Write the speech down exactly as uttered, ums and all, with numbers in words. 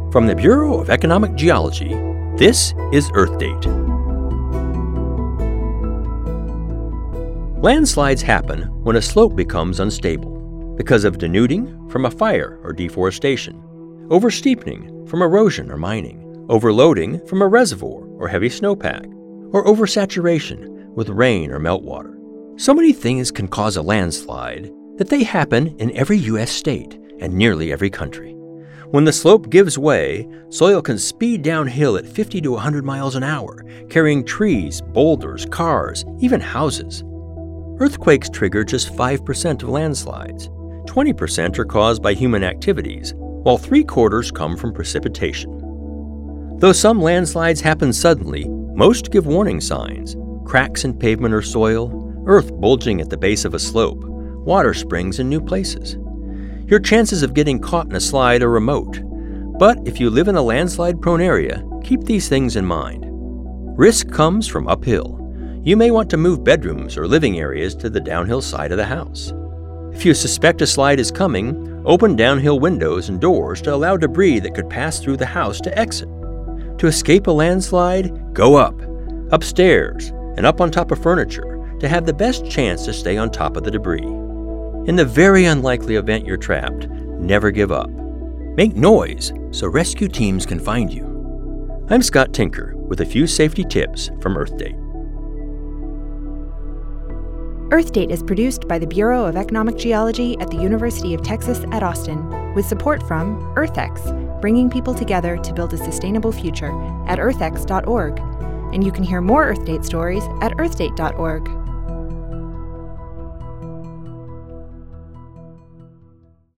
From the Bureau of Economic Geology, this is Earth Date. Landslides happen when a slope becomes unstable because of denuding from a fire or deforestation, oversteepening from erosion or mining, overloading from a reservoir or heavy snowpack, or oversaturation with rain or meltwater. So many things can cause a landslide that they happen in every U S state and nearly every country. When the slope gives way, soil can speed downhill at fifty to one hundred miles an hour, carrying trees, boulders, cars, even houses. Earthquakes trigger just five percent of landslides. twenty percent are caused by human activities, while three quarters come from precipitation. Though some landslides happen suddenly, most give warning signs: cracks in pavement or soil, earth bulging at the base of a slope, water springs in new places. Your chances of getting caught in a slide are remote, but if you live in a landslide-prone area, keep these things in mind. Risk comes from uphill. You may want to move bedrooms or living areas to the downhill side of the house. If you suspect a slide is coming, open downhill windows and doors to allow debris that could pass through the house to exit. To escape a landslide, go up, upstairs, and up on top of furniture to have the best chance to stay on top of the debris. In the very unlikely event you're trapped, never give up. Make noise so rescue teams can find you. I'm Scott Tinker with a few safety tips from Earth Date. Earth Date is produced by the Bureau of Economic Geology at the University of Texas at Austin, with support from EarthX, bringing people together to build a sustainable future at earth x dot org. And you can hear more Earth Date stories at earth date dot org.